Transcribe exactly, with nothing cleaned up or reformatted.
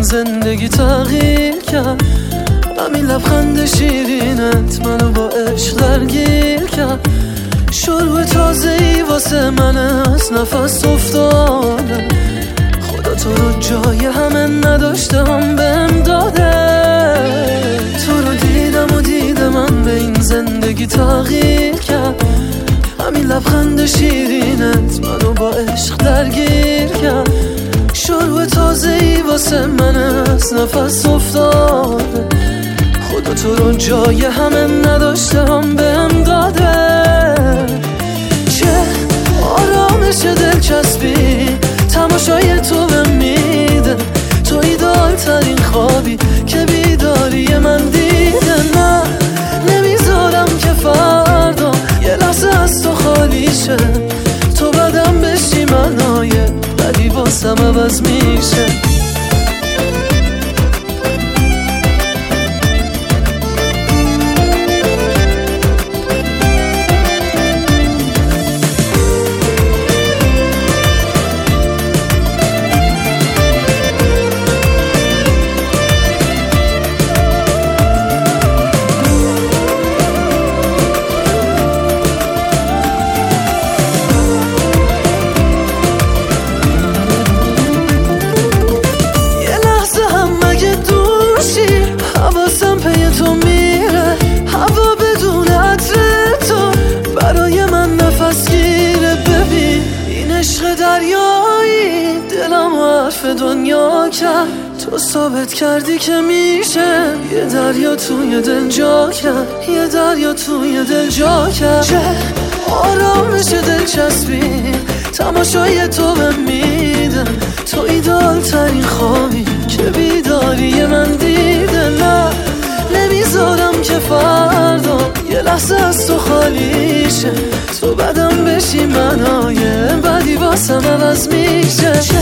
زندگی تغییر کرد. همین لبخند شیرینت منو با عشق درگیر کرد. شروع تازه‌ای واسه من از نفس افتاده. خدا تو رو جای همه نداشته هم بهم داده. تو رو دیدم و دیدم من به این زندگی تغییر کرد. همین لبخند شیرینت منو با عشق درگیر کرد. شروع تازه‌ای واسه من از نفس افتاده. خدا تو رو جای همه نداشته هم بهم داده. چه آرامش دلچسبی تماشای تو بهم میده. تو ایدال ترین خوابی که بیداری من دیده. نه نمیذارم که فردا یه لحظه از تو خالی شه. تو بدم بشی منای بدی واسم عوض میشه. حواسم پی تو میره. هوا بدون عطر تو برای من نفس گیره. ببین این عشق دریایی دلم و حرف دنیا کرد. تو ثابت کردی که میشه یه دریا توی دل جا کرد. یه دریا توی دل جا کرد. چه آرامش دلچسبی تماشای تو بهم میده. تو ایدال ترین خوابی که بیداری من دیده. نه نمیذارم که فردا یه لحظه از تو خالی شه. تو بدم بشی منای بدی واسم عوض میشه.